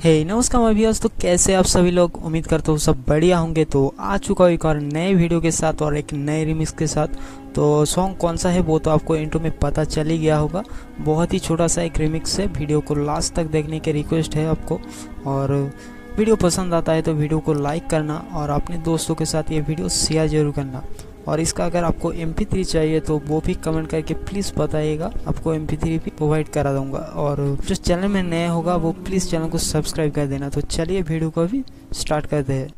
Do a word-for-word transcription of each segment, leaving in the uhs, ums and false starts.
हे नमस्कार मैं भी तो कैसे आप सभी लोग, उम्मीद करता हूँ सब बढ़िया होंगे। तो आ चुका हूँ एक और नए वीडियो के साथ और एक नए रिमिक्स के साथ। तो सॉन्ग कौन सा है वो तो आपको इंट्रो में पता चल ही गया होगा। बहुत ही छोटा सा एक रिमिक्स है, वीडियो को लास्ट तक देखने की रिक्वेस्ट है आपको। और वीडियो पसंद आता है तो वीडियो को लाइक करना और अपने दोस्तों के साथ ये वीडियो शेयर जरूर करना। और इसका अगर आपको एम पी थ्री चाहिए तो वो भी कमेंट करके प्लीज़ बताइएगा, आपको एम पी थ्री भी प्रोवाइड करा दूंगा। और जो चैनल में नया होगा वो प्लीज़ चैनल को सब्सक्राइब कर देना। तो चलिए वीडियो को भी स्टार्ट करते हैं।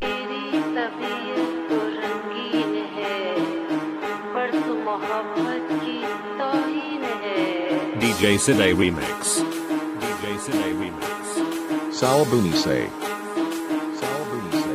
D J Siday Remix. D J Siday Remix. Sal Bunise. Sal Bunise.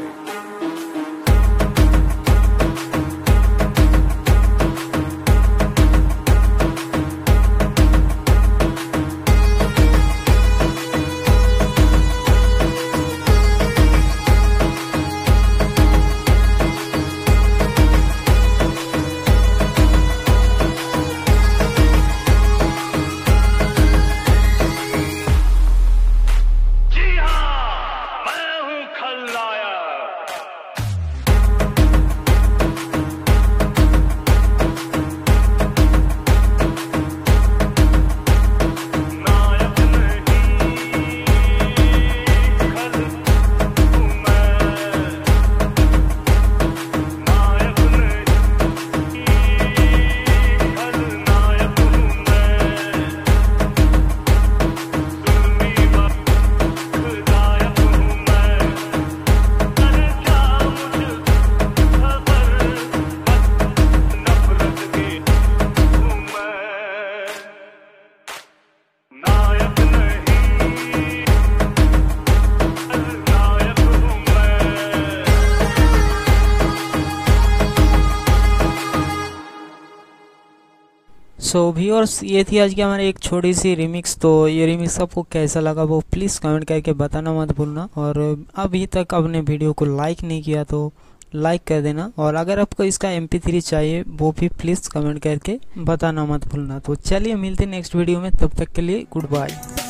So viewers, ये थी आज की हमारी एक छोटी सी रिमिक्स। तो ये रिमिक्स आपको कैसा लगा वो प्लीज़ कमेंट करके बताना मत भूलना। और अभी तक आपने वीडियो को लाइक नहीं किया तो लाइक कर देना। और अगर आपको इसका एम पी थ्री चाहिए वो भी प्लीज़ कमेंट करके बताना मत भूलना। तो चलिए मिलते हैं नेक्स्ट वीडियो में, तब तक के लिए गुड बाय।